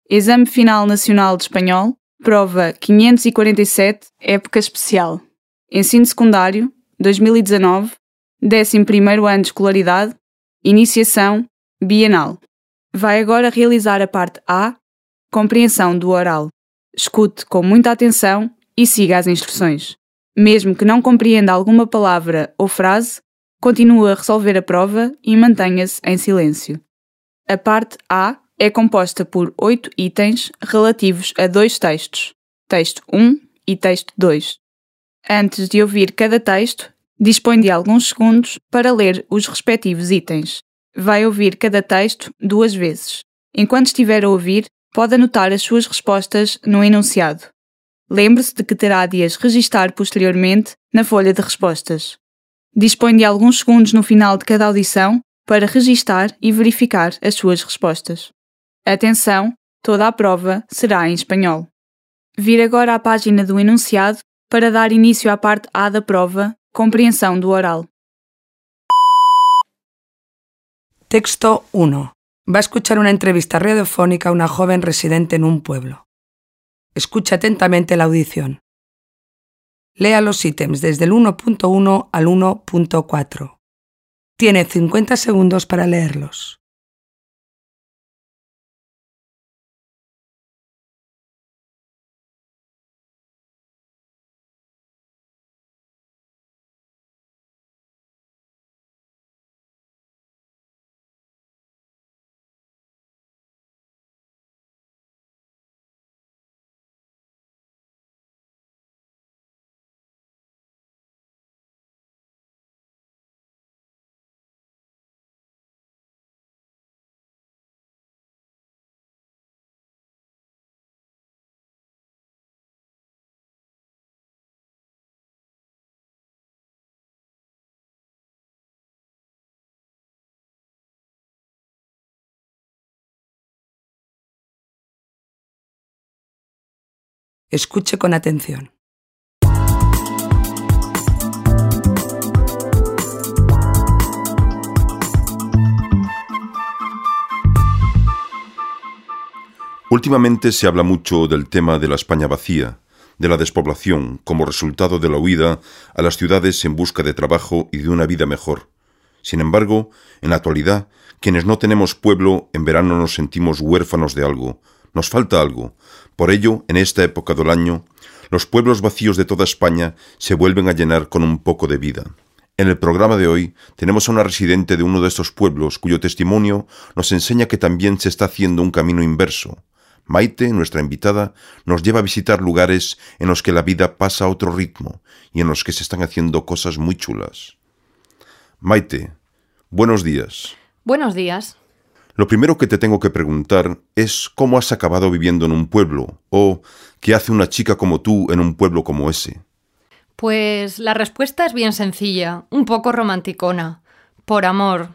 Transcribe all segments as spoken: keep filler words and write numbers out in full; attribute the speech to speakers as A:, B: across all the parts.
A: Exame Final Nacional de Espanhol, prova quinhentos e quarenta e sete, época especial. Ensino secundário, dois mil e dezanove, décimo primeiro ano de escolaridade, iniciação, bienal. Vai agora realizar a parte A, compreensão do oral. Escute com muita atenção e siga as instruções. Mesmo que não compreenda alguma palavra ou frase, continue a resolver a prova e mantenha-se em silêncio. A parte A é composta por oito itens relativos a dois textos, texto um e texto dois. Antes de ouvir cada texto, dispõe de alguns segundos para ler os respectivos itens. Vai ouvir cada texto duas vezes. Enquanto estiver a ouvir, pode anotar as suas respostas no enunciado. Lembre-se de que terá de as registar posteriormente na folha de respostas. Dispõe de alguns segundos no final de cada audição para registar e verificar as suas respostas. Atenção, toda a prova será em espanhol. Vire agora à página do enunciado para dar início à parte A da prova, compreensão do oral.
B: Texto uno. Va a escuchar una entrevista radiofónica a una joven residente en un pueblo. Escuche atentamente la audición. Lea los ítems desde el uno punto uno al uno punto cuatro. Tiene cincuenta segundos para leerlos. Escuche con atención.
C: Últimamente se habla mucho del tema de la España vacía, de la despoblación como resultado de la huida a las ciudades en busca de trabajo y de una vida mejor. Sin embargo, en la actualidad, quienes no tenemos pueblo, en verano nos sentimos huérfanos de algo, nos falta algo. Por ello, en esta época del año, los pueblos vacíos de toda España se vuelven a llenar con un poco de vida. En el programa de hoy tenemos a una residente de uno de estos pueblos cuyo testimonio nos enseña que también se está haciendo un camino inverso. Maite, nuestra invitada, nos lleva a visitar lugares en los que la vida pasa a otro ritmo y en los que se están haciendo cosas muy chulas. Maite, buenos días.
D: Buenos días.
C: Lo primero que te tengo que preguntar es cómo has acabado viviendo en un pueblo o qué hace una chica como tú en un pueblo como ese.
D: Pues la respuesta es bien sencilla, un poco romanticona, por amor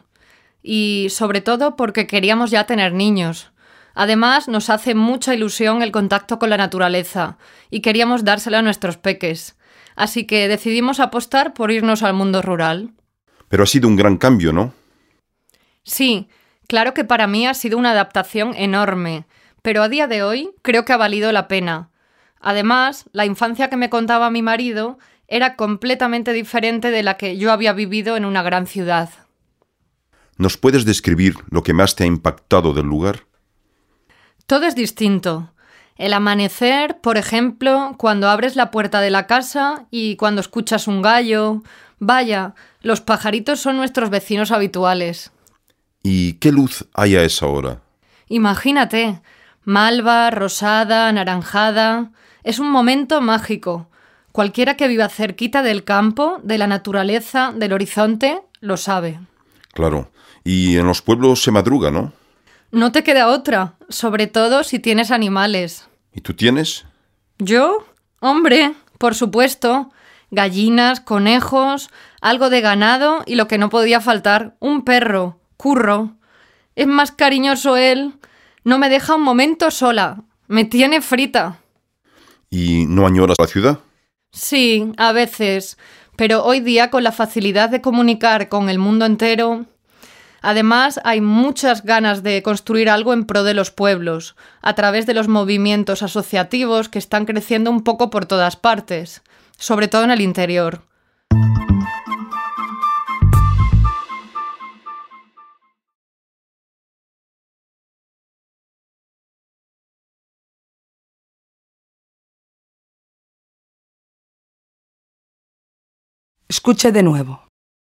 D: y sobre todo porque queríamos ya tener niños. Además, nos hace mucha ilusión el contacto con la naturaleza y queríamos dárselo a nuestros peques. Así que decidimos apostar por irnos al mundo rural.
C: Pero ha sido un gran cambio, ¿no?
D: Sí, claro que para mí ha sido una adaptación enorme, pero a día de hoy creo que ha valido la pena. Además, la infancia que me contaba mi marido era completamente diferente de la que yo había vivido en una gran ciudad.
C: ¿Nos puedes describir lo que más te ha impactado del lugar?
D: Todo es distinto. El amanecer, por ejemplo, cuando abres la puerta de la casa y cuando escuchas un gallo. Vaya, los pajaritos son nuestros vecinos habituales.
C: ¿Y qué luz hay a esa hora?
D: Imagínate, malva, rosada, anaranjada. Es un momento mágico. Cualquiera que viva cerquita del campo, de la naturaleza, del horizonte, lo sabe.
C: Claro. Y en los pueblos se madruga, ¿no?
D: No te queda otra, sobre todo si tienes animales.
C: ¿Y tú tienes?
D: ¿Yo? Hombre, por supuesto. Gallinas, conejos, algo de ganado y lo que no podía faltar, un perro, Curro. Es más cariñoso él. No me deja un momento sola. Me tiene frita.
C: ¿Y no añoras la ciudad?
D: Sí, a veces. Pero hoy día, con la facilidad de comunicar con el mundo entero, Además, hay muchas ganas de construir algo en pro de los pueblos, a través de los movimientos asociativos que están creciendo un poco por todas partes, sobre todo en el interior.
B: Escuche de nuevo.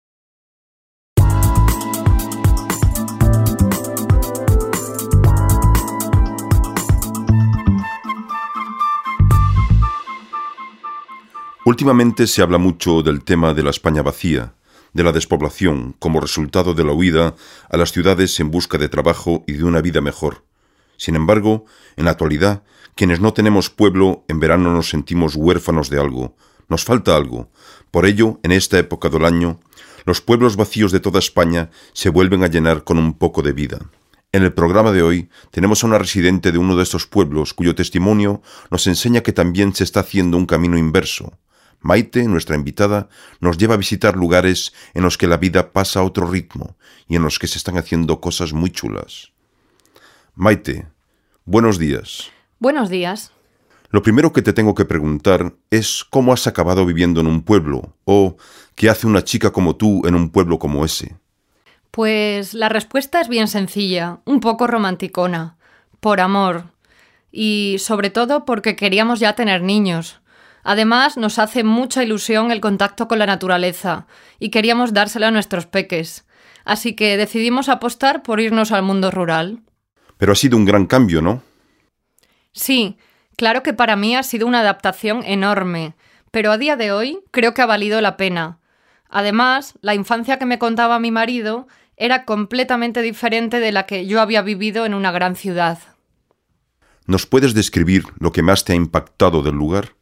C: Últimamente se habla mucho del tema de la España vacía, de la despoblación como resultado de la huida a las ciudades en busca de trabajo y de una vida mejor. Sin embargo, en la actualidad, quienes no tenemos pueblo, en verano nos sentimos huérfanos de algo, nos falta algo. Por ello, en esta época del año, los pueblos vacíos de toda España se vuelven a llenar con un poco de vida. En el programa de hoy tenemos a una residente de uno de estos pueblos cuyo testimonio nos enseña que también se está haciendo un camino inverso. Maite, nuestra invitada, nos lleva a visitar lugares en los que la vida pasa a otro ritmo y en los que se están haciendo cosas muy chulas. Maite, buenos días.
D: Buenos días.
C: Lo primero que te tengo que preguntar es cómo has acabado viviendo en un pueblo o qué hace una chica como tú en un pueblo como ese.
D: Pues la respuesta es bien sencilla, un poco romanticona, por amor y sobre todo porque queríamos ya tener niños. Además, nos hace mucha ilusión el contacto con la naturaleza y queríamos dárselo a nuestros peques. Así que decidimos apostar por irnos al mundo rural.
C: Pero ha sido un gran cambio, ¿no?
D: Sí, claro que para mí ha sido una adaptación enorme, pero a día de hoy creo que ha valido la pena. Además, la infancia que me contaba mi marido era completamente diferente de la que yo había vivido en una gran ciudad.
C: ¿Nos puedes describir lo que más te ha impactado del lugar?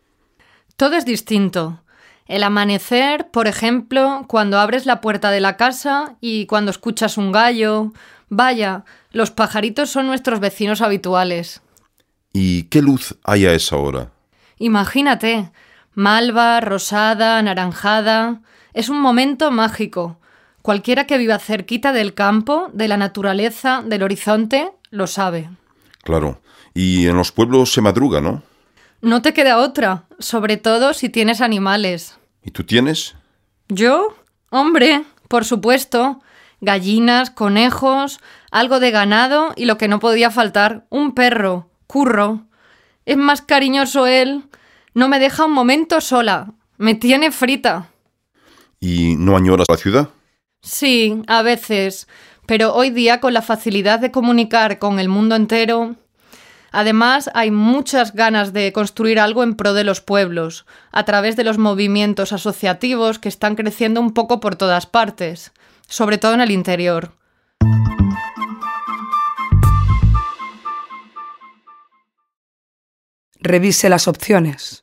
D: Todo es distinto. El amanecer, por ejemplo, cuando abres la puerta de la casa y cuando escuchas un gallo. Vaya, los pajaritos son nuestros vecinos habituales.
C: ¿Y qué luz hay a esa hora?
D: Imagínate, malva, rosada, anaranjada. Es un momento mágico. Cualquiera que viva cerquita del campo, de la naturaleza, del horizonte, lo sabe.
C: Claro. Y en los pueblos se madruga, ¿no?
D: No te queda otra, sobre todo si tienes animales.
C: ¿Y tú tienes?
D: ¿Yo? Hombre, por supuesto. Gallinas, conejos, algo de ganado y lo que no podía faltar, un perro, Curro. Es más cariñoso él. No me deja un momento sola. Me tiene frita.
C: ¿Y no añoras la ciudad?
D: Sí, a veces. Pero hoy día, con la facilidad de comunicar con el mundo entero... Además, hay muchas ganas de construir algo en pro de los pueblos, a través de los movimientos asociativos que están creciendo un poco por todas partes, sobre todo en el interior.
B: Revise las opciones.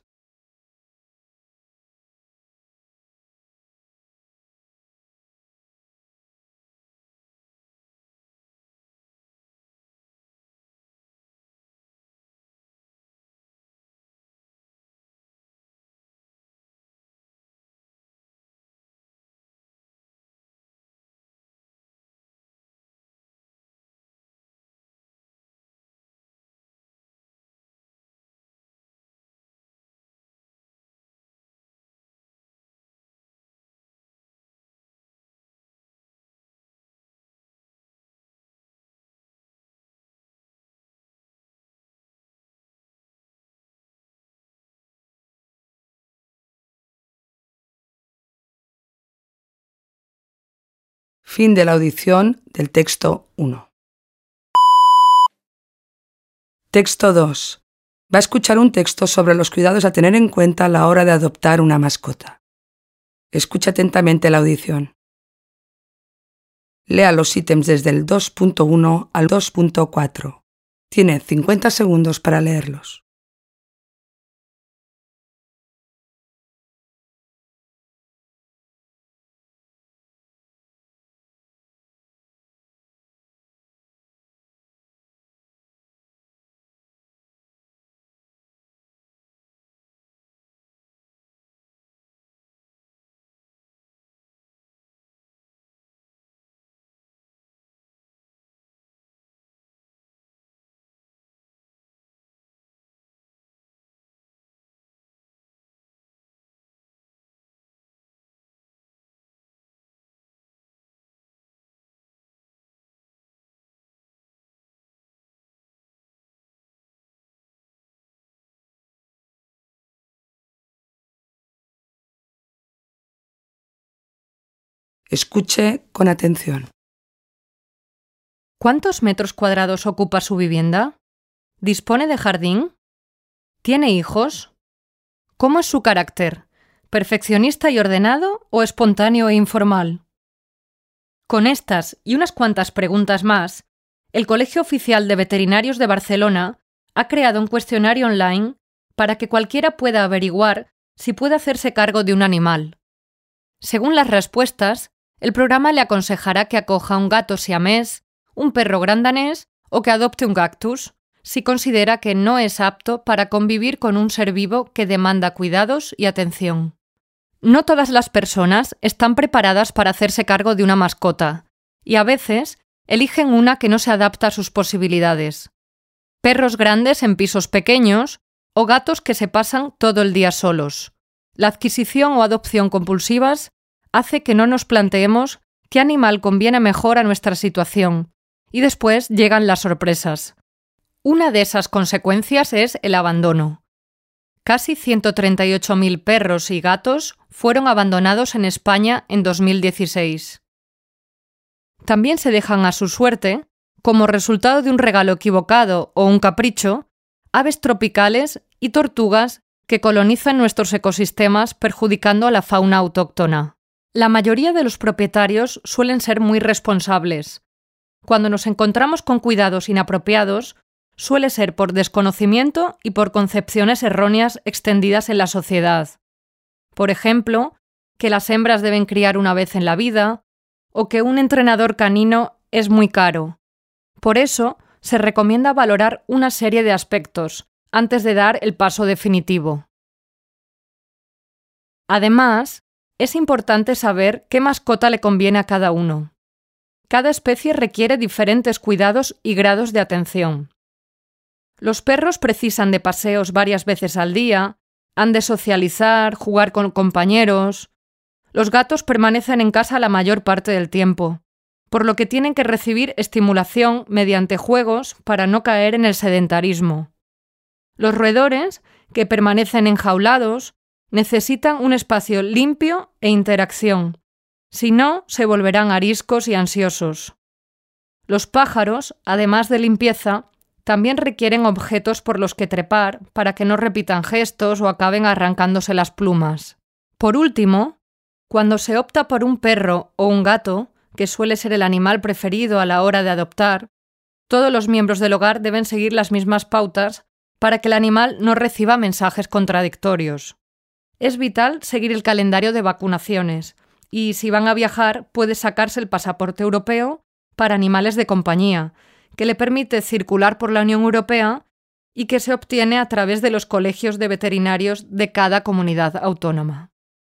B: Fin de la audición del texto uno. Texto dos. Va a escuchar un texto sobre los cuidados a tener en cuenta a la hora de adoptar una mascota. Escucha atentamente la audición. Lea los ítems desde el dos punto uno al dos punto cuatro. Tiene cincuenta segundos para leerlos. Escuche con atención.
D: ¿Cuántos metros cuadrados ocupa su vivienda? ¿Dispone de jardín? ¿Tiene hijos? ¿Cómo es su carácter? ¿Perfeccionista y ordenado o espontáneo e informal? Con estas y unas cuantas preguntas más, el Colegio Oficial de Veterinarios de Barcelona ha creado un cuestionario online para que cualquiera pueda averiguar si puede hacerse cargo de un animal. Según las respuestas, el programa le aconsejará que acoja un gato siamés, un perro gran danés o que adopte un cactus, si considera que no es apto para convivir con un ser vivo que demanda cuidados y atención. No todas las personas están preparadas para hacerse cargo de una mascota, y a veces eligen una que no se adapta a sus posibilidades. Perros grandes en pisos pequeños o gatos que se pasan todo el día solos. La adquisición o adopción compulsivas hace que no nos planteemos qué animal conviene mejor a nuestra situación, y después llegan las sorpresas. Una de esas consecuencias es el abandono. Casi ciento treinta y ocho mil perros y gatos fueron abandonados en España en dos mil dieciséis. También se dejan a su suerte, como resultado de un regalo equivocado o un capricho, aves tropicales y tortugas que colonizan nuestros ecosistemas perjudicando a la fauna autóctona. La mayoría de los propietarios suelen ser muy responsables. Cuando nos encontramos con cuidados inapropiados, suele ser por desconocimiento y por concepciones erróneas extendidas en la sociedad. Por ejemplo, que las hembras deben criar una vez en la vida, o que un entrenador canino es muy caro. Por eso, se recomienda valorar una serie de aspectos antes de dar el paso definitivo. Además, es importante saber qué mascota le conviene a cada uno. Cada especie requiere diferentes cuidados y grados de atención. Los perros precisan de paseos varias veces al día, han de socializar, jugar con compañeros. Los gatos permanecen en casa la mayor parte del tiempo, por lo que tienen que recibir estimulación mediante juegos para no caer en el sedentarismo. Los roedores, que permanecen enjaulados, necesitan un espacio limpio e interacción, si no, se volverán ariscos y ansiosos. Los pájaros, además de limpieza, también requieren objetos por los que trepar para que no repitan gestos o acaben arrancándose las plumas. Por último, cuando se opta por un perro o un gato, que suele ser el animal preferido a la hora de adoptar, todos los miembros del hogar deben seguir las mismas pautas para que el animal no reciba mensajes contradictorios. Es vital seguir el calendario de vacunaciones y, si van a viajar, puede sacarse el pasaporte europeo para animales de compañía, que le permite circular por la Unión Europea y que se obtiene a través de los colegios de veterinarios de cada comunidad autónoma.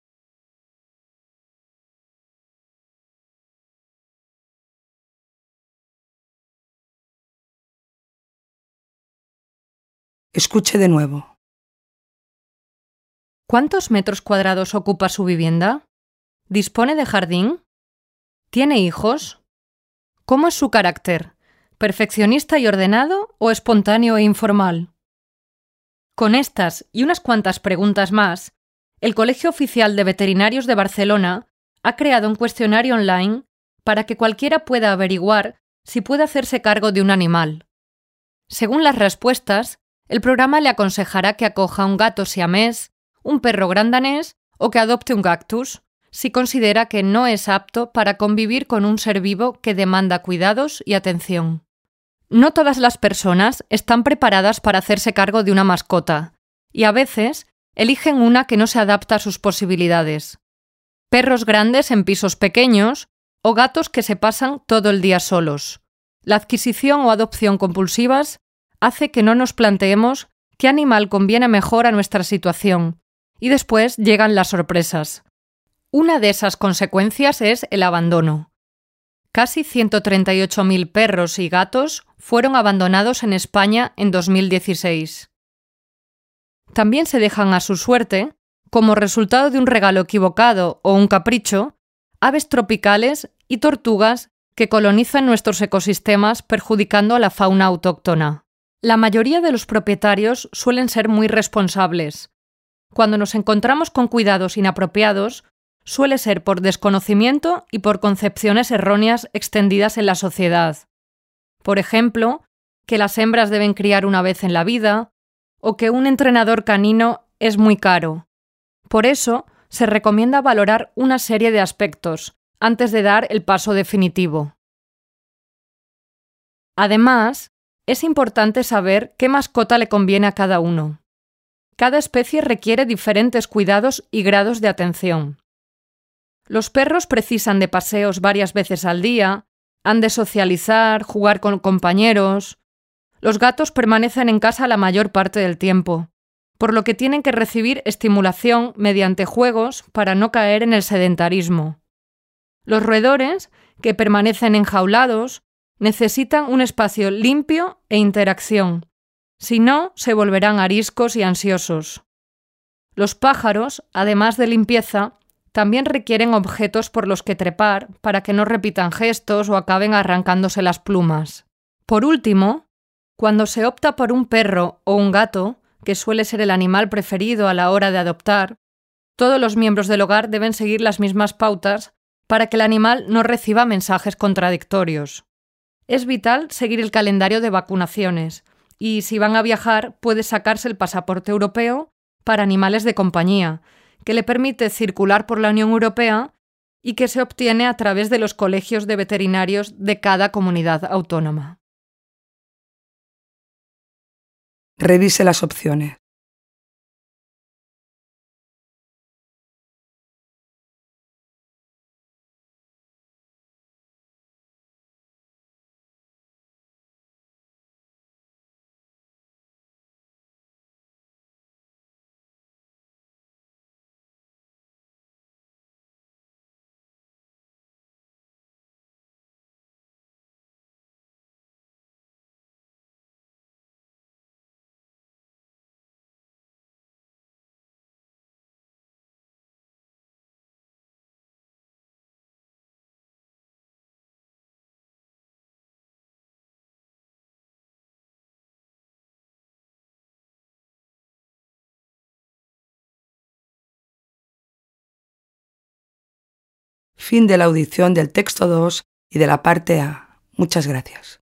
B: Escuche de nuevo.
D: ¿Cuántos metros cuadrados ocupa su vivienda? ¿Dispone de jardín? ¿Tiene hijos? ¿Cómo es su carácter? ¿Perfeccionista y ordenado o espontáneo e informal? Con estas y unas cuantas preguntas más, el Colegio Oficial de Veterinarios de Barcelona ha creado un cuestionario online para que cualquiera pueda averiguar si puede hacerse cargo de un animal. Según las respuestas, el programa le aconsejará que acoja un gato siamés, un perro gran danés o que adopte un cactus, si considera que no es apto para convivir con un ser vivo que demanda cuidados y atención. No todas las personas están preparadas para hacerse cargo de una mascota, y a veces eligen una que no se adapta a sus posibilidades. Perros grandes en pisos pequeños o gatos que se pasan todo el día solos. La adquisición o adopción compulsivas hace que no nos planteemos qué animal conviene mejor a nuestra situación, y después llegan las sorpresas. Una de esas consecuencias es el abandono. Casi ciento treinta y ocho mil perros y gatos fueron abandonados en España en dos mil dieciséis. También se dejan a su suerte, como resultado de un regalo equivocado o un capricho, aves tropicales y tortugas que colonizan nuestros ecosistemas perjudicando a la fauna autóctona. La mayoría de los propietarios suelen ser muy responsables. Cuando nos encontramos con cuidados inapropiados, suele ser por desconocimiento y por concepciones erróneas extendidas en la sociedad. Por ejemplo, que las hembras deben criar una vez en la vida, o que un entrenador canino es muy caro. Por eso, se recomienda valorar una serie de aspectos antes de dar el paso definitivo. Además, es importante saber qué mascota le conviene a cada uno. Cada especie requiere diferentes cuidados y grados de atención. Los perros precisan de paseos varias veces al día, han de socializar, jugar con compañeros. Los gatos permanecen en casa la mayor parte del tiempo, por lo que tienen que recibir estimulación mediante juegos para no caer en el sedentarismo. Los roedores, que permanecen enjaulados, necesitan un espacio limpio e interacción. Si no, se volverán ariscos y ansiosos. Los pájaros, además de limpieza, también requieren objetos por los que trepar para que no repitan gestos o acaben arrancándose las plumas. Por último, cuando se opta por un perro o un gato, que suele ser el animal preferido a la hora de adoptar, todos los miembros del hogar deben seguir las mismas pautas para que el animal no reciba mensajes contradictorios. Es vital seguir el calendario de vacunaciones y, si van a viajar, puede sacarse el pasaporte europeo para animales de compañía, que le permite circular por la Unión Europea y que se obtiene a través de los colegios de veterinarios de cada comunidad autónoma.
B: Revise las opciones. Fin de la audición del texto dos y de la parte A. Muchas gracias.